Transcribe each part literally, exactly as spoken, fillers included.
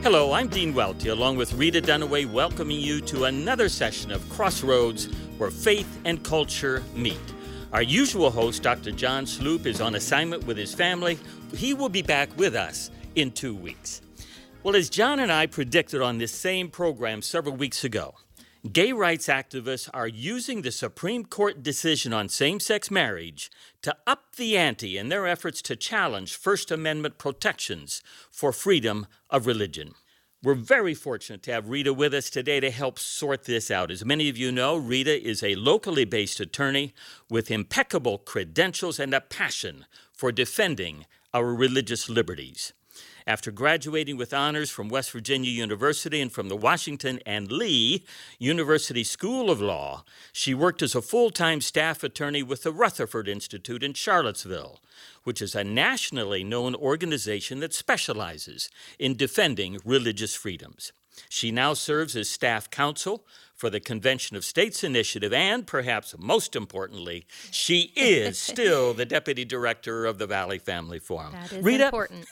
Hello, I'm Dean Welty, along with Rita Dunaway, welcoming you to another session of Crossroads, where faith and culture meet. Our usual host, Doctor John Sloop, is on assignment with his family. He will be back with us in two weeks. Well, as John and I predicted on this same program several weeks ago, gay rights activists are using the Supreme Court decision on same-sex marriage to up the ante in their efforts to challenge First Amendment protections for freedom of religion. We're very fortunate to have Rita with us today to help sort this out. As many of you know, Rita is a locally based attorney with impeccable credentials and a passion for defending our religious liberties. After graduating with honors from West Virginia University and from the Washington and Lee University School of Law, she worked as a full-time staff attorney with the Rutherford Institute in Charlottesville, which is a nationally known organization that specializes in defending religious freedoms. She now serves as staff counsel for the Convention of States Initiative, and perhaps most importantly, she is still the deputy director of the Valley Family Forum. That is Rita? important.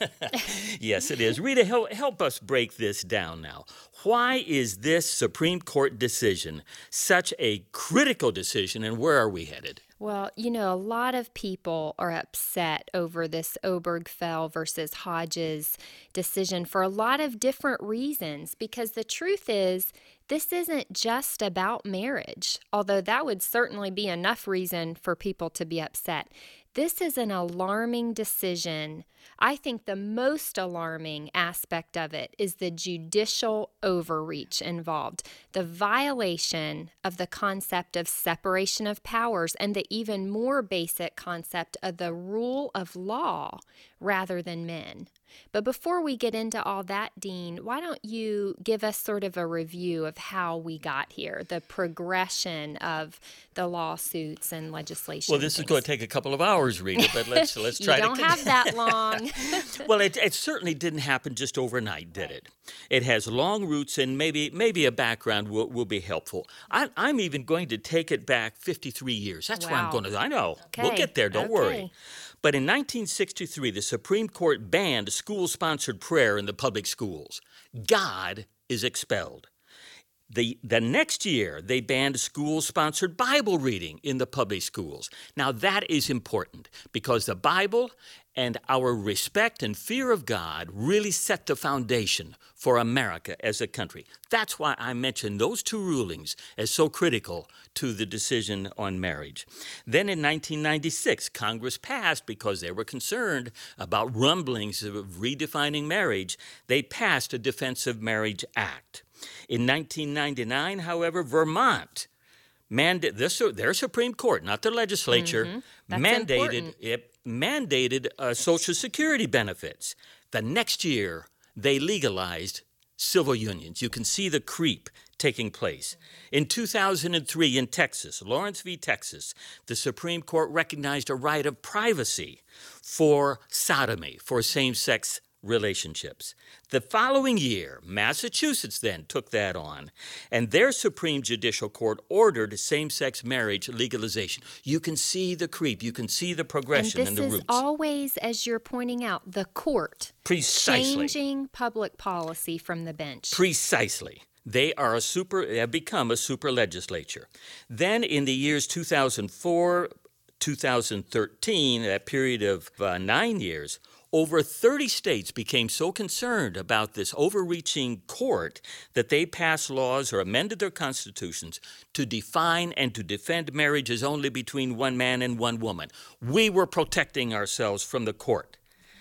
Yes, it is. Rita, help, help us break this down now. Why is this Supreme Court decision such a critical decision, and where are we headed? Well, you know, a lot of people are upset over this Obergefell versus Hodges decision for a lot of different reasons, because the truth is, this isn't just about marriage, although that would certainly be enough reason for people to be upset. This is an alarming decision. I think the most alarming aspect of it is the judicial overreach involved, the violation of the concept of separation of powers, and the even more basic concept of the rule of law rather than men. But before we get into all that, Dean, why don't you give us sort of a review of how we got here, the progression of the lawsuits and legislation? Well, this is going to take a couple of hours, Rita, but let's let's try you to. don't have that long. Well, it, it certainly didn't happen just overnight, did it? It has long roots, and maybe maybe a background will, will be helpful. I, I'm even going to take it back fifty-three years. That's Wow. where I'm going to. I know. Okay. We'll get there. Don't Okay. worry. But in nineteen sixty-three, the Supreme Court banned school-sponsored prayer in the public schools. God is expelled. The, the next year, they banned school-sponsored Bible reading in the public schools. Now, that is important because the Bible and our respect and fear of God really set the foundation for America as a country. That's why I mentioned those two rulings as so critical to the decision on marriage. Then in nineteen ninety-six, Congress passed, because they were concerned about rumblings of redefining marriage, they passed a Defense of Marriage Act. In nineteen ninety-nine, however, Vermont mandated, this, their Supreme Court, not the legislature, Mm-hmm. That's mandated important. it mandated uh, Social Security benefits. The next year, they legalized civil unions. You can see the creep taking place. In two thousand three, in Texas, Lawrence v. Texas, the Supreme Court recognized a right of privacy for sodomy, for same-sex relationships. The following year, Massachusetts then took that on, and their Supreme Judicial Court ordered same-sex marriage legalization. You can see the creep, you can see the progression and and, this the is roots. always, as you're pointing out, the court Precisely. changing public policy from the bench. Precisely. They are a super, have become a super legislature. Then in the years two thousand four, two thousand thirteen, that period of uh, nine years, over thirty states became so concerned about this overreaching court that they passed laws or amended their constitutions to define and to defend marriages only between one man and one woman. We were protecting ourselves from the court.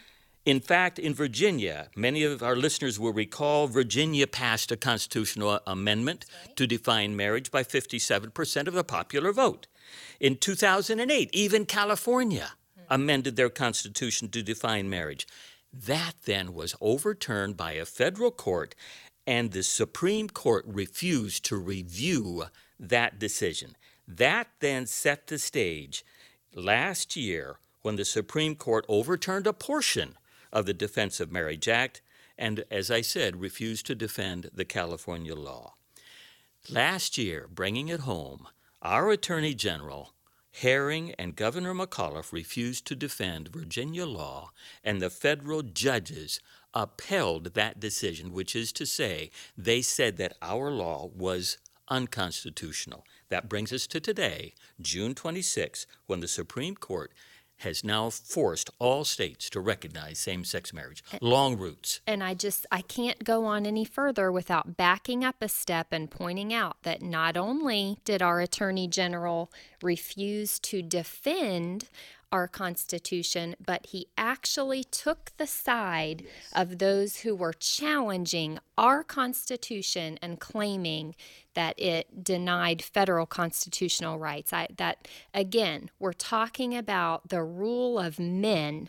In fact, in Virginia, many of our listeners will recall Virginia passed a constitutional amendment to define marriage by fifty-seven percent of the popular vote. In two thousand eight, even California amended their constitution to define marriage. That then was overturned by a federal court, and the Supreme Court refused to review that decision. That then set the stage last year when the Supreme Court overturned a portion of the Defense of Marriage Act and, as I said, refused to defend the California law. Last year, bringing it home, our Attorney General Herring and Governor McAuliffe refused to defend Virginia law, and the federal judges upheld that decision, which is to say, they said that our law was unconstitutional. That brings us to today, June twenty-sixth, when the Supreme Court has now forced all states to recognize same-sex marriage. Long roots. And I just, I can't go on any further without backing up a step and pointing out that not only did our Attorney General refuse to defend our Constitution, but he actually took the side of those who were challenging our Constitution and claiming that it denied federal constitutional rights. I, that, again, we're talking about the rule of men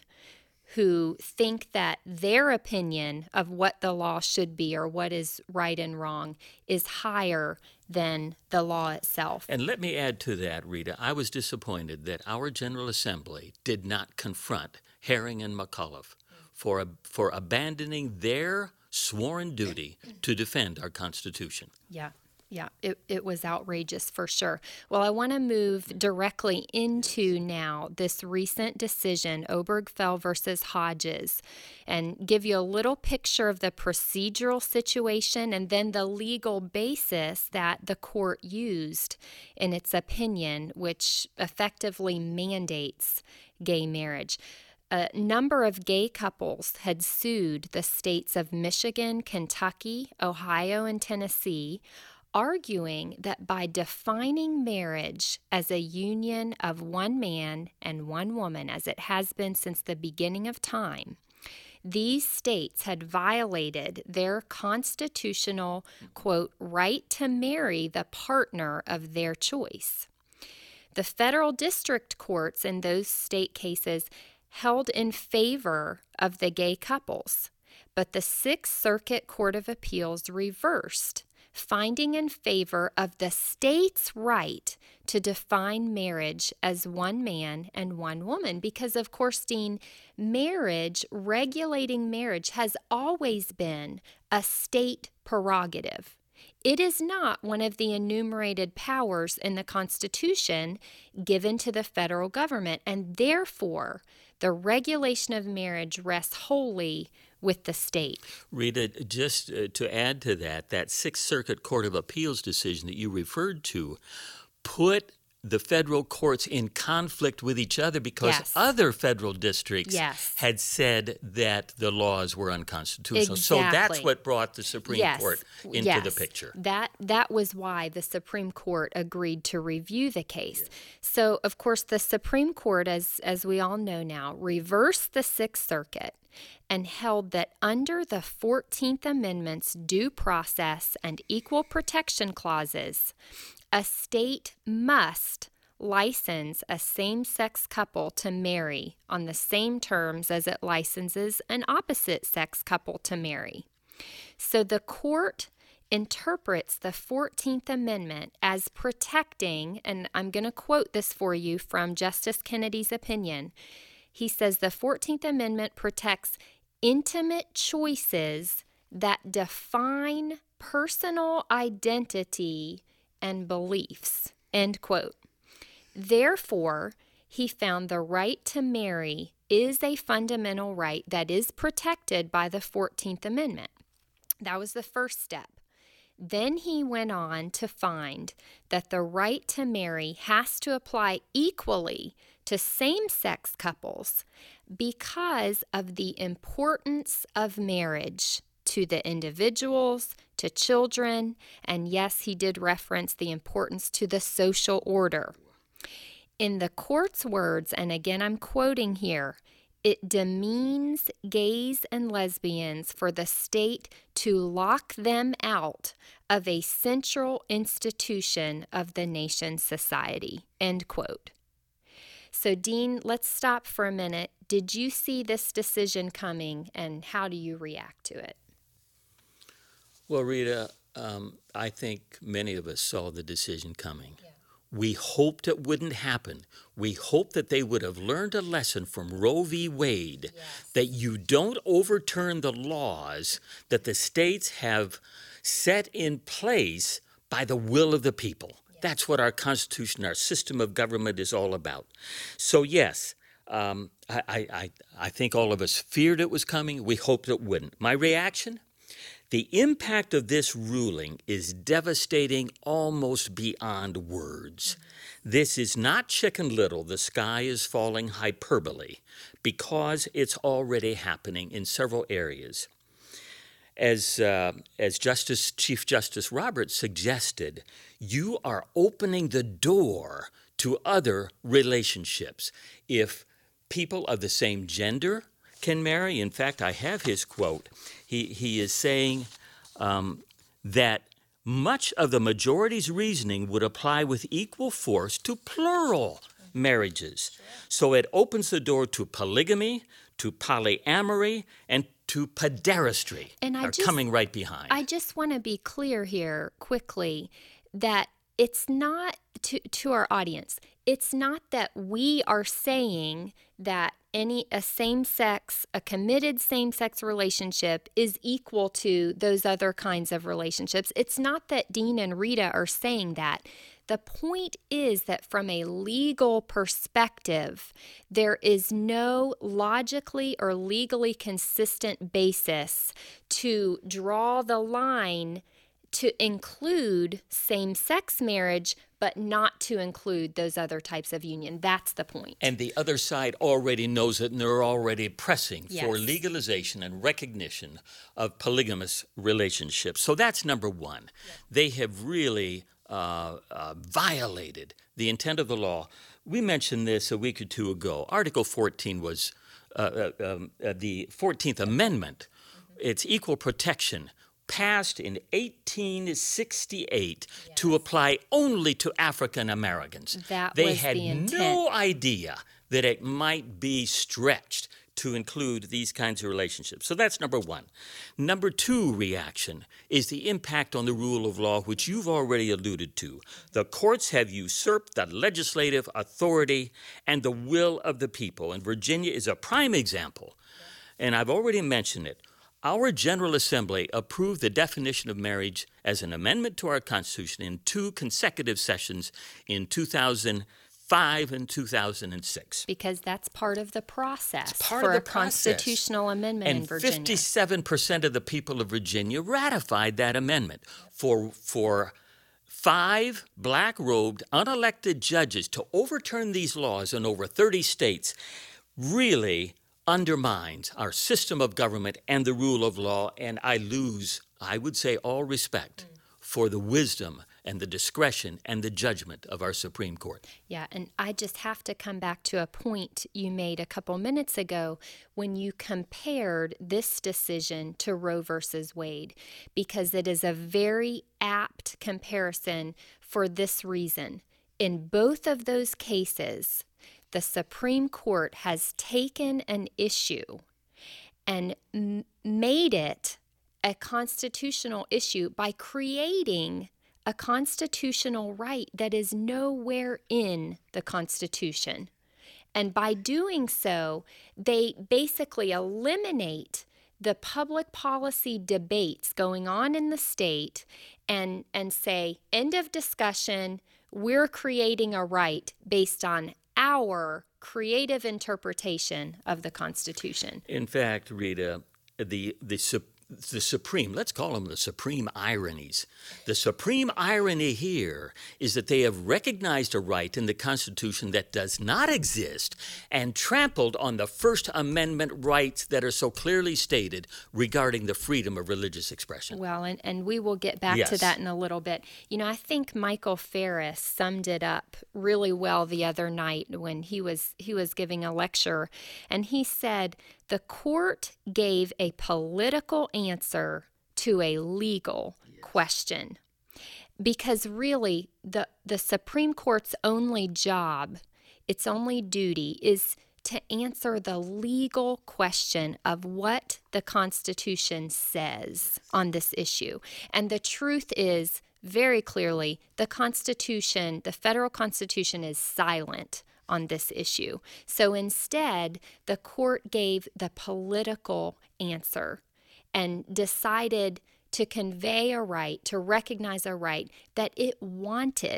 who think that their opinion of what the law should be or what is right and wrong is higher than the law itself. And let me add to that, Rita, I was disappointed that our General Assembly did not confront Herring and McAuliffe for, for abandoning their sworn duty to defend our Constitution. Yeah. Yeah, it, it was outrageous for sure. Well, I want to move directly into now this recent decision, Obergefell versus Hodges, and give you a little picture of the procedural situation and then the legal basis that the court used in its opinion, which effectively mandates gay marriage. A number of gay couples had sued the states of Michigan, Kentucky, Ohio, and Tennessee, arguing that by defining marriage as a union of one man and one woman, as it has been since the beginning of time, these states had violated their constitutional, quote, right to marry the partner of their choice. The federal district courts in those state cases held in favor of the gay couples, but the Sixth Circuit Court of Appeals reversed, finding in favor of the state's right to define marriage as one man and one woman. Because, of course, Dean, marriage, regulating marriage, has always been a state prerogative. It is not one of the enumerated powers in the Constitution given to the federal government, and therefore the regulation of marriage rests wholly with the state. Rita, just uh, to add to that, that Sixth Circuit Court of Appeals decision that you referred to put the federal courts in conflict with each other because yes. other federal districts yes. had said that the laws were unconstitutional. Exactly. So that's what brought the Supreme yes. Court into yes. the picture. That that was why the Supreme Court agreed to review the case. Yes. So, of course, the Supreme Court, as as we all know now, reversed the Sixth Circuit and held that under the fourteenth Amendment's due process and equal protection clauses, a state must license a same-sex couple to marry on the same terms as it licenses an opposite-sex couple to marry. So the court interprets the fourteenth Amendment as protecting, and I'm going to quote this for you from Justice Kennedy's opinion. He says the fourteenth Amendment protects intimate choices that define personal identity and beliefs, end quote. Therefore, he found the right to marry is a fundamental right that is protected by the fourteenth Amendment. That was the first step. Then he went on to find that the right to marry has to apply equally to same-sex couples because of the importance of marriage to the individuals, to children, and yes, he did reference the importance to the social order. In the court's words, and again I'm quoting here, it demeans gays and lesbians for the state to lock them out of a central institution of the nation's society, end quote. So, Dean, let's stop for a minute. Did you see this decision coming, and how do you react to it? Well, Rita, um, I think many of us saw the decision coming. Yeah. We hoped it wouldn't happen. We hoped that they would have learned a lesson from Roe v. Wade, yes. that you don't overturn the laws that the states have set in place by the will of the people. Yeah. That's what our Constitution, our system of government is all about. So, yes, um, I, I, I think all of us feared it was coming. We hoped it wouldn't. My reaction? The impact of this ruling is devastating almost beyond words. This is not Chicken Little, the sky is falling hyperbole, because it's already happening in several areas. As, uh, as Justice, Chief Justice Roberts suggested, you are opening the door to other relationships. If people of the same gender can marry, in fact, I have his quote. He, he is saying um, that much of the majority's reasoning would apply with equal force to plural marriages. So it opens the door to polygamy, to polyamory, and to pederastry and I are just, coming right behind. I just want to be clear here quickly that it's not, to, to our audience, it's not that we are saying that any a same-sex, a committed same-sex relationship is equal to those other kinds of relationships. It's not that Dean and Rita are saying that. The point is that from a legal perspective, there is no logically or legally consistent basis to draw the line to include same-sex marriage, but not to include those other types of union. That's the point. And the other side already knows it, and they're already pressing yes. for legalization and recognition of polygamous relationships. So that's number one. Yes. They have really uh, uh, violated the intent of the law. We mentioned this a week or two ago. Article fourteen was uh, uh, um, uh, the fourteenth Amendment. Mm-hmm. It's equal protection, passed in eighteen sixty-eight yes. to apply only to African Americans. That they was had the intent. no idea that it might be stretched to include these kinds of relationships. So that's number one. Number two reaction is the impact on the rule of law, which you've already alluded to. The courts have usurped the legislative authority and the will of the people, and Virginia is a prime example. And I've already mentioned it. Our General Assembly approved the definition of marriage as an amendment to our Constitution in two consecutive sessions in two thousand five and two thousand six. Because that's part of the process part for of the a constitutional process. amendment and in Virginia. And fifty-seven percent of the people of Virginia ratified that amendment. For, for five black-robed, unelected judges to overturn these laws in over thirty states really undermines our system of government and the rule of law, and I lose, I would say, all respect mm. for the wisdom and the discretion and the judgment of our Supreme Court. Yeah, and I just have to come back to a point you made a couple minutes ago when you compared this decision to Roe versus Wade, because it is a very apt comparison for this reason. In both of those cases, the Supreme Court has taken an issue and m- made it a constitutional issue by creating a constitutional right that is nowhere in the Constitution. And by doing so, they basically eliminate the public policy debates going on in the state and, and say, end of discussion, we're creating a right based on our creative interpretation of the Constitution. In fact, Rita, the the the supreme, let's call them the supreme ironies. The supreme irony here is that they have recognized a right in the Constitution that does not exist and trampled on the First Amendment rights that are so clearly stated regarding the freedom of religious expression. Well, and, and we will get back yes. to that in a little bit. You know, I think Michael Ferris summed it up really well the other night when he was he was giving a lecture, and he said, the court gave a political answer to a legal yes. question, because really the, the Supreme Court's only job, its only duty is to answer the legal question of what the Constitution says on this issue. And the truth is, very clearly, the Constitution, the federal Constitution is silent on this issue. So instead, the court gave the political answer and decided to convey a right, to recognize a right that it wanted the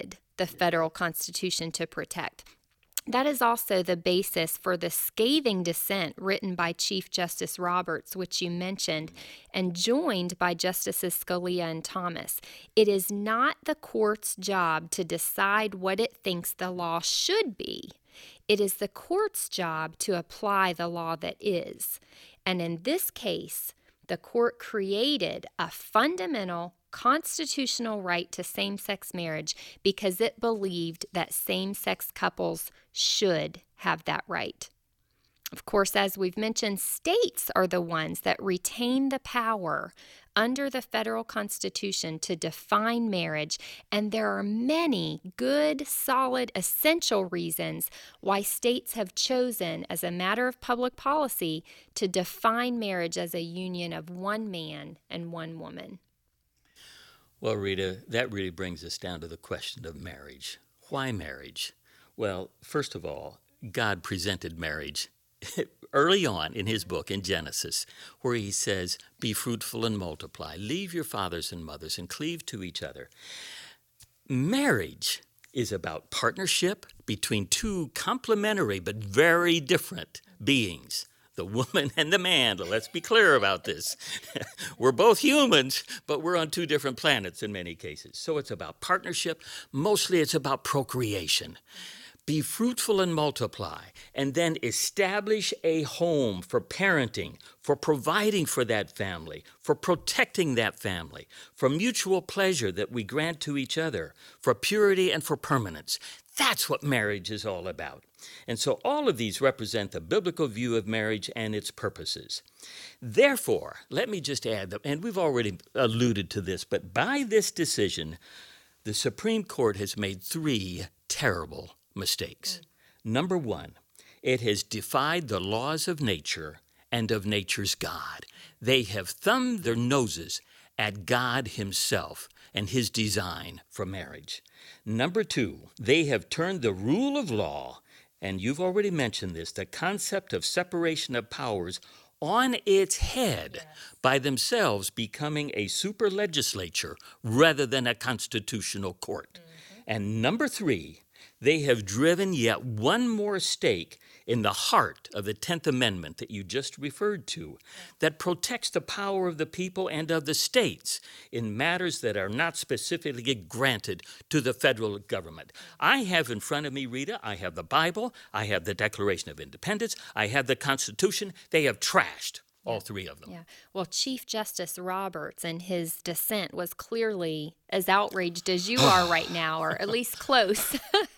the federal Constitution to protect. That is also the basis for the scathing dissent written by Chief Justice Roberts, which you mentioned, and joined by Justices Scalia and Thomas. It is not the court's job to decide what it thinks the law should be. It is the court's job to apply the law that is. And in this case, the court created a fundamental constitutional right to same-sex marriage because it believed that same-sex couples should have that right. Of course, as we've mentioned, states are the ones that retain the power under the federal Constitution to define marriage, and there are many good, solid, essential reasons why states have chosen, as a matter of public policy, to define marriage as a union of one man and one woman. Well, Rita, that really brings us down to the question of marriage. Why marriage? Well, first of all, God presented marriage early on in his book in Genesis, where he says, be fruitful and multiply, leave your fathers and mothers and cleave to each other. Marriage is about partnership between two complementary but very different beings. The woman and the man. Let's be clear about this. We're both humans, but we're on two different planets in many cases. So it's about partnership. Mostly it's about procreation. Be fruitful and multiply, and then establish a home for parenting, for providing for that family, for protecting that family, for mutual pleasure that we grant to each other, for purity and for permanence. That's what marriage is all about. And so all of these represent the biblical view of marriage and its purposes. Therefore, let me just add, that, and we've already alluded to this, but by this decision, the Supreme Court has made three terrible mistakes. Number one, it has defied the laws of nature and of nature's God. They have thumbed their noses at God himself and his design for marriage. Number two, they have turned the rule of law, and you've already mentioned this, the concept of separation of powers, on its head by themselves becoming a super legislature rather than a constitutional court. Mm-hmm. And number three, they have driven yet one more stake in the heart of the tenth Amendment that you just referred to, that protects the power of the people and of the states in matters that are not specifically granted to the federal government. I have in front of me, Rita, I have the Bible, I have the Declaration of Independence, I have the Constitution. They have trashed all three of them. Yeah. Well, Chief Justice Roberts in his dissent was clearly as outraged as you are right now, or at least close.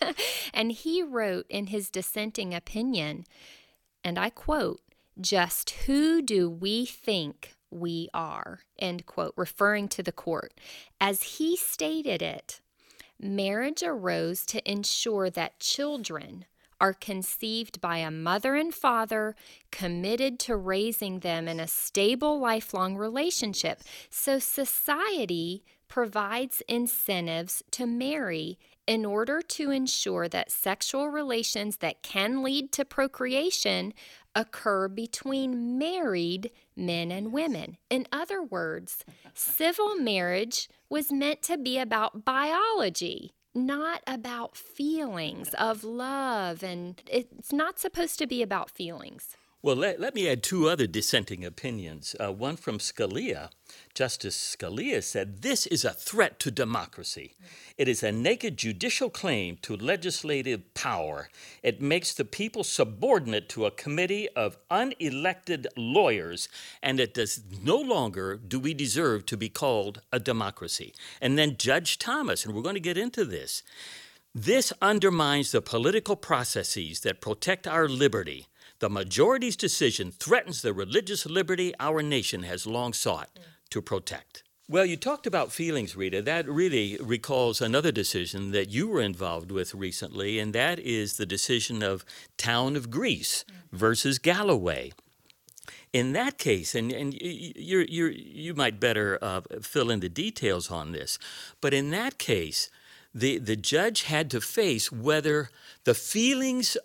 And he wrote in his dissenting opinion, and I quote, "Just who do we think we are?" End quote, referring to the court. As he stated it, marriage arose to ensure that children are conceived by a mother and father committed to raising them in a stable, lifelong relationship. So society provides incentives to marry in order to ensure that sexual relations that can lead to procreation occur between married men and women. In other words, civil marriage was meant to be about biology, not about feelings of love, and it's not supposed to be about feelings. Well, let, let me add two other dissenting opinions. Uh, one from Scalia. Justice Scalia said, "This is a threat to democracy. It is a naked judicial claim to legislative power. It makes the people subordinate to a committee of unelected lawyers, and it does no longer do we deserve to be called a democracy." And then Judge Thomas, and we're going to get into this, "This undermines the political processes that protect our liberty. The majority's decision threatens the religious liberty our nation has long sought to protect." Well, you talked about feelings, Rita. That really recalls another decision that you were involved with recently, and that is the decision of Town of Greece versus Galloway. In that case, and, and you're, you're, you might better uh, fill in the details on this, but in that case, the, the judge had to face whether the feelings of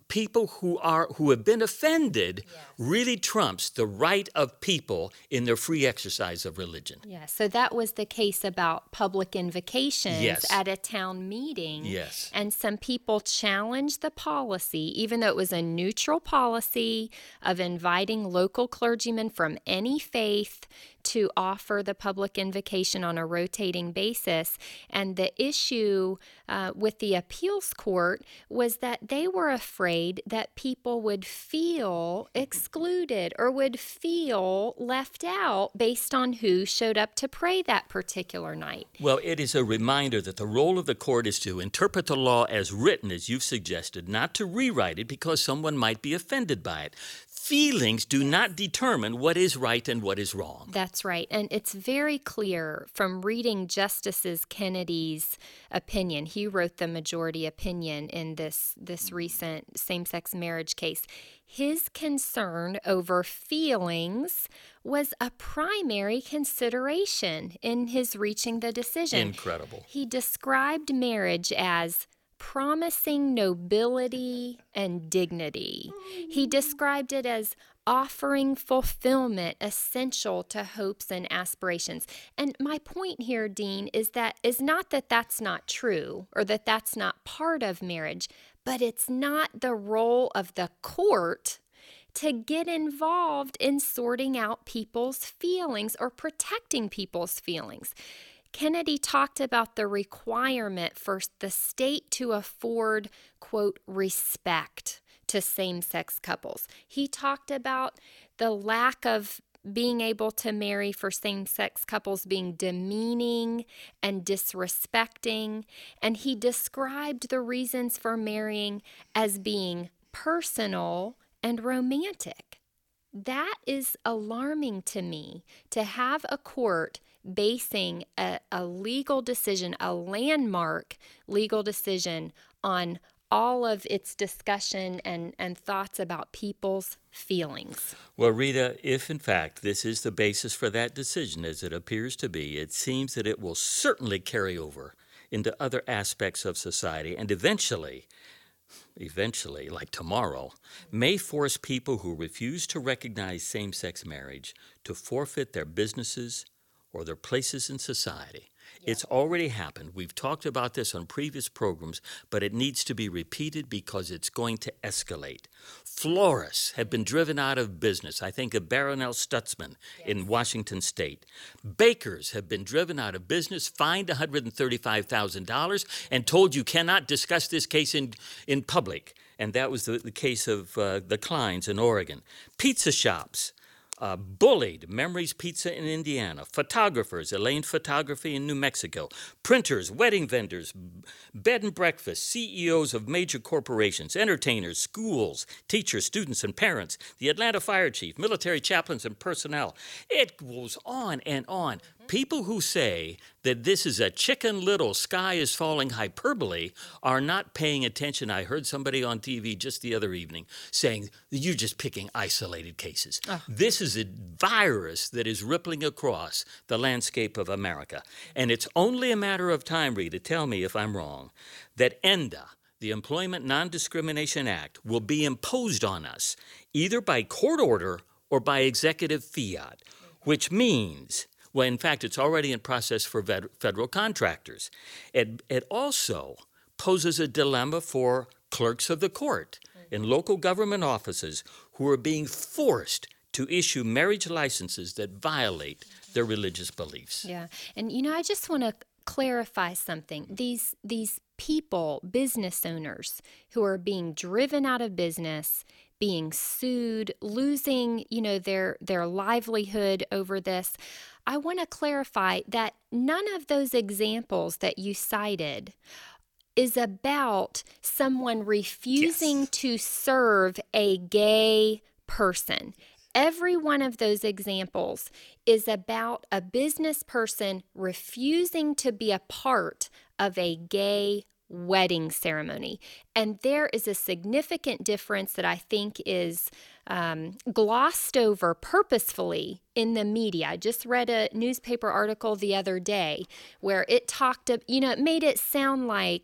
people who are who have been offended Yes. really trumps the right of people in their free exercise of religion. Yeah, so that was the case about public invocations Yes. at a town meeting. Yes. And some people challenged the policy, even though it was a neutral policy of inviting local clergymen from any faith to offer the public invocation on a rotating basis. And the issue uh, with the appeals court was that they were afraid that people would feel excluded or would feel left out based on who showed up to pray that particular night. Well, it is a reminder that the role of the court is to interpret the law as written, as you've suggested, not to rewrite it because someone might be offended by it. Feelings do not determine what is right and what is wrong. That's right. And it's very clear from reading Justice Kennedy's opinion. He wrote the majority opinion in this, this recent same-sex marriage case. His concern over feelings was a primary consideration in his reaching the decision. Incredible. He described marriage as promising nobility and dignity. He described it as offering fulfillment essential to hopes and aspirations. And my point here, Dean, is that is not that that's not true or that that's not part of marriage, but it's not the role of the court to get involved in sorting out people's feelings or protecting people's feelings. Kennedy talked about the requirement for the state to afford, quote, respect to same-sex couples. He talked about the lack of being able to marry for same-sex couples being demeaning and disrespecting, and he described the reasons for marrying as being personal and romantic. That is alarming to me, to have a court basing a, a legal decision, a landmark legal decision, on all of its discussion and, and thoughts about people's feelings. Well, Rita, if in fact this is the basis for that decision, as it appears to be, it seems that it will certainly carry over into other aspects of society and eventually eventually, like tomorrow, may force people who refuse to recognize same-sex marriage to forfeit their businesses or their places in society. Yeah. It's already happened. We've talked about this on previous programs, but it needs to be repeated because it's going to escalate. Florists have been driven out of business. I think of Barronelle Stutzman yes. in Washington State. Bakers have been driven out of business, fined one hundred thirty-five thousand dollars, and told you cannot discuss this case in, in public. And that was the, the case of uh, the Kleins in Oregon. Pizza shops. Uh, bullied, Memories Pizza in Indiana, photographers, Elaine Photography in New Mexico, printers, wedding vendors, bed and breakfast, C E Os of major corporations, entertainers, schools, teachers, students, and parents, the Atlanta fire chief, military chaplains, and personnel. It goes on and on. People who say that this is a Chicken Little, sky is falling hyperbole are not paying attention. I heard somebody on T V just the other evening saying, you're just picking isolated cases. Oh. This is a virus that is rippling across the landscape of America. And it's only a matter of time, Rita, tell me if I'm wrong, that ENDA, the Employment Non-Discrimination Act, will be imposed on us either by court order or by executive fiat, which means... Well, in fact, it's already in process for federal contractors. It, it also poses a dilemma for clerks of the court in local government offices who are being forced to issue marriage licenses that violate their religious beliefs. Yeah, and you know, I just want to clarify something. These these people, business owners, who are being driven out of business, being sued, losing, you know, their their livelihood over this. I want to clarify that none of those examples that you cited is about someone refusing yes. to serve a gay person. Every one of those examples is about a business person refusing to be a part of a gay wedding ceremony. And there is a significant difference that I think is um, glossed over purposefully in the media. I just read a newspaper article the other day where it talked, you know, it made it sound like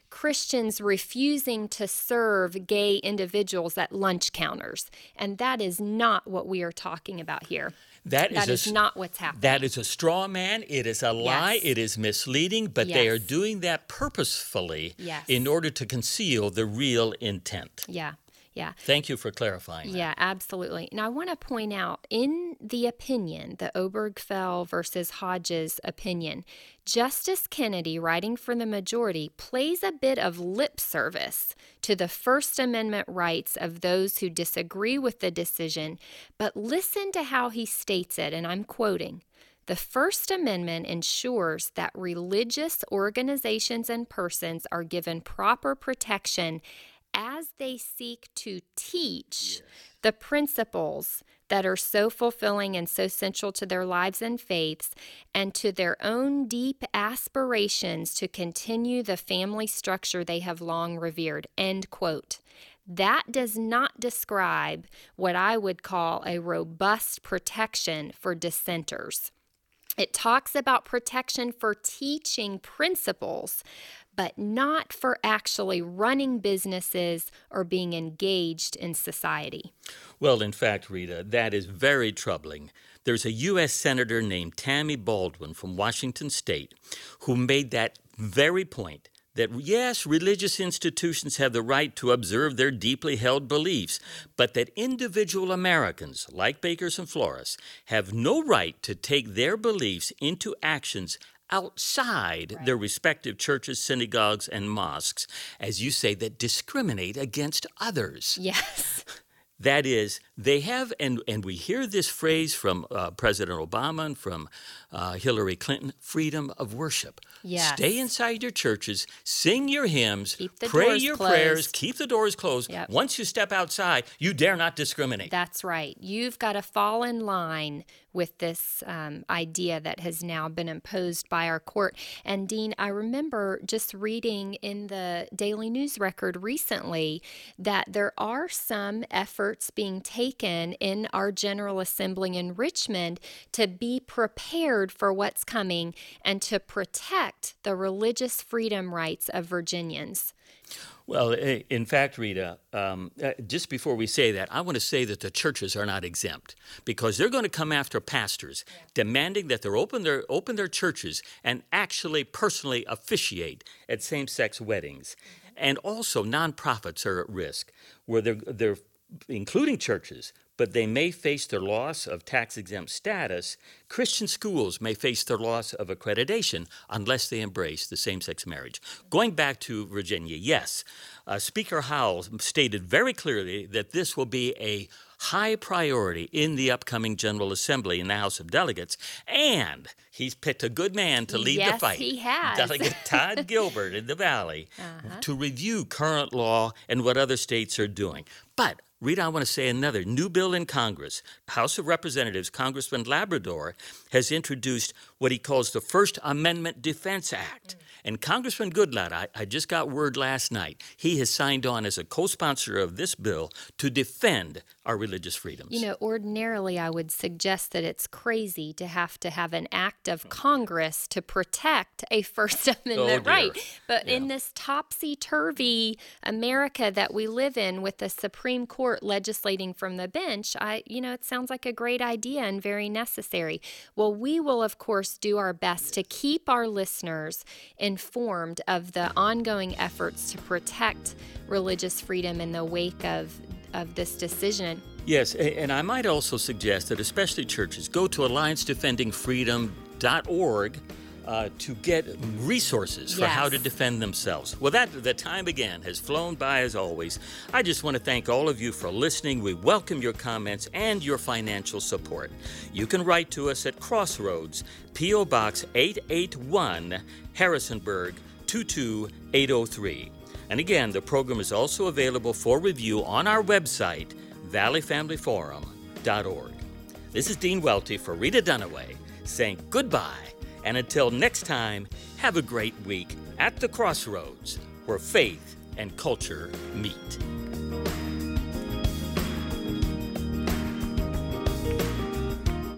Christians refusing to serve gay individuals at lunch counters. And that is not what we are talking about here. That, that is, is a, not what's happening. That is a straw man. It is a lie. Yes. It is misleading, but yes. they are doing that purposefully yes. in order to conceal the real intent. Yeah. Yeah. Thank you for clarifying that. Yeah, absolutely. Now, I want to point out, in the opinion, the Obergefell versus Hodges opinion, Justice Kennedy, writing for the majority, plays a bit of lip service to the First Amendment rights of those who disagree with the decision, but listen to how he states it, and I'm quoting. The First Amendment ensures that religious organizations and persons are given proper protection as they seek to teach yes. the principles that are so fulfilling and so central to their lives and faiths, and to their own deep aspirations to continue the family structure they have long revered, end quote. That does not describe what I would call a robust protection for dissenters. It talks about protection for teaching principles, but not for actually running businesses or being engaged in society. Well, in fact, Rita, that is very troubling. There's a U S Senator named Tammy Baldwin from Washington State who made that very point, that yes, religious institutions have the right to observe their deeply held beliefs, but that individual Americans, like bakers and florists, have no right to take their beliefs into actions outside right. their respective churches, synagogues, and mosques, as you say, that discriminate against others. Yes. That is, they have, and, and we hear this phrase from uh, President Obama and from uh, Hillary Clinton, freedom of worship. Yes. Stay inside your churches, sing your hymns, keep the pray doors your closed. prayers, keep the doors closed. Yep. Once you step outside, you dare not discriminate. That's right. You've got to fall in line with this um, idea that has now been imposed by our court. And Dean, I remember just reading in the Daily News Record recently that there are some efforts being taken in our General Assembly in Richmond to be prepared for what's coming and to protect the religious freedom rights of Virginians. Well, in fact, Rita, um, just before we say that, I want to say that the churches are not exempt because they're going to come after pastors, yeah. demanding that they open their open their churches and actually personally officiate at same-sex weddings. Mm-hmm. And also, nonprofits are at risk, where they're they're including churches, but they may face their loss of tax-exempt status. Christian schools may face their loss of accreditation unless they embrace the same-sex marriage. Going back to Virginia, yes, uh, Speaker Howell stated very clearly that this will be a high priority in the upcoming General Assembly in the House of Delegates, and he's picked a good man to lead yes, the fight. Yes, he has. Delegate Todd Gilbert in the Valley uh-huh. to review current law and what other states are doing. But Rita, I want to say another new bill in Congress. House of Representatives, Congressman Labrador has introduced what he calls the First Amendment Defense Act. Mm. And Congressman Goodlatte, I, I just got word last night, he has signed on as a co-sponsor of this bill to defend our religious freedoms. You know, ordinarily I would suggest that it's crazy to have to have an act of Congress to protect a First Amendment oh, right. But yeah. in this topsy-turvy America that we live in with the Supreme Court legislating from the bench, I, you know, it sounds like a great idea and very necessary. Well, we will, of course, do our best to keep our listeners informed of the ongoing efforts to protect religious freedom in the wake of, of this decision. Yes, and I might also suggest that especially churches go to alliance defending freedom dot org Uh, to get resources for yes. how to defend themselves. Well, that the time again has flown by as always. I just want to thank all of you for listening. We welcome your comments and your financial support. You can write to us at Crossroads, P O. Box eight eighty-one, Harrisonburg two two eight oh three. And again, the program is also available for review on our website, valley family forum dot org. This is Dean Welty for Rita Dunaway saying goodbye. And until next time, have a great week at the Crossroads, where faith and culture meet.